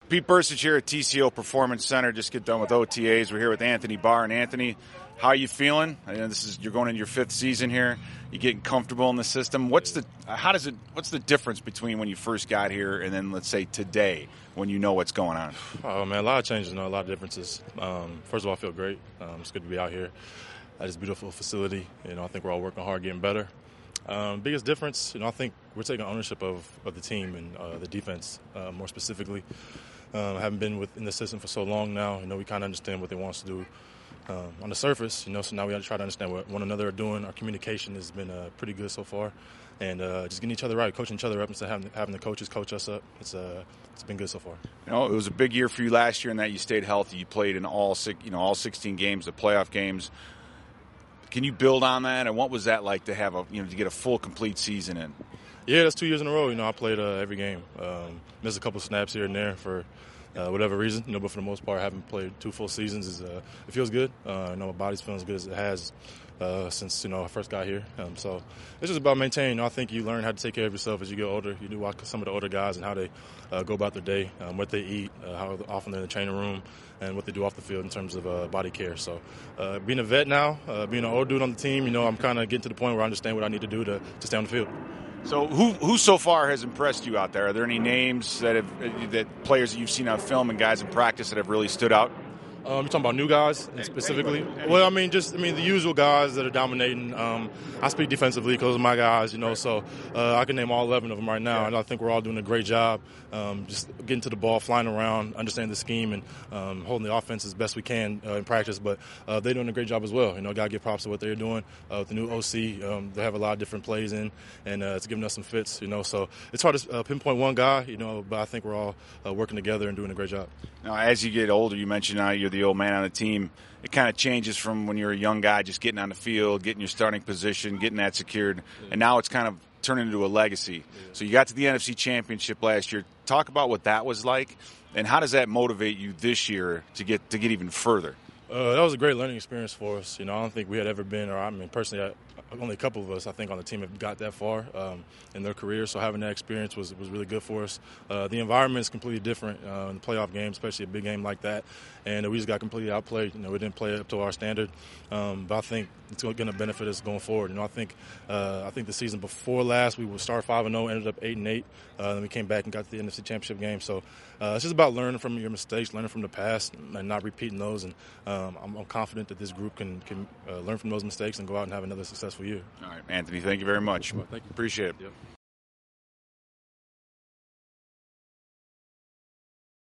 Pete Bercich here at TCO Performance Center. Just get done with OTAs. We're here with Anthony Barr. And Anthony, how are you feeling? You're going into your 5th season here. You're getting comfortable in the system. What's the difference between when you first got here and then, let's say, today when you know what's going on? Oh man, a lot of changes, a lot of differences. First of all, I feel great. It's good to be out here at this beautiful facility. I think we're all working hard, getting better. Biggest difference, I think we're taking ownership of the team and the defense more specifically. I haven't been in the system for so long now. We kind of understand what they want us to do on the surface. So now we have to try to understand what one another are doing. Our communication has been pretty good so far, and just getting each other right, coaching each other up instead of having the coaches coach us up. It's been good so far. It was a big year for you last year in that you stayed healthy. You played in all 16 games, the playoff games. Can you build on that, and what was that like to have to get a full, complete season in? Yeah, that's 2 years in a row. I played every game. Missed a couple snaps here and there for whatever reason. But for the most part, I haven't played 2 full seasons. It feels good. My body's feeling as good as it has since I first got here. So it's just about maintaining. I think you learn how to take care of yourself as you get older. You do watch some of the older guys and how they go about their day, what they eat, how often they're in the training room, and what they do off the field in terms of body care. So being a vet now, being an old dude on the team, I'm kind of getting to the point where I understand what I need to do to stay on the field. So who so far has impressed you out there? Are there any names that players that you've seen on film and guys in practice that have really stood out? You're talking about new guys specifically? Anybody. Well, the usual guys that are dominating. I speak defensively because those are my guys, so I can name all 11 of them right now. And I think we're all doing a great job just getting to the ball, flying around, understanding the scheme, and holding the offense as best we can in practice. But they're doing a great job as well. Got to give props to what they're doing. With the new OC, they have a lot of different plays in, and it's giving us some fits, So it's hard to pinpoint one guy, but I think we're all working together and doing a great job. Now, as you get older, you mentioned now you're the old man on the team. It kind of changes from when you're a young guy just getting on the field, getting your starting position, getting that secured, and now it's kind of turning into a legacy. So you got to the NFC Championship last year. Talk about what that was like, and how does that motivate you this year to get even further? That was a great learning experience for us. I don't think we had ever been, personally, only a couple of us, I think, on the team have got that far in their career. So having that experience was really good for us. The environment is completely different in the playoff game, especially a big game like that. And we just got completely outplayed. We didn't play up to our standard. But I think it's going to benefit us going forward. I think the season before last, we would start 5-0, ended up 8-8. Then we came back and got to the NFC Championship game. So it's just about learning from your mistakes, learning from the past, and not repeating those. And I'm confident that this group can learn from those mistakes and go out and have another successful year. All right, Anthony, thank you very much. Well, thank you. Appreciate it. Yep.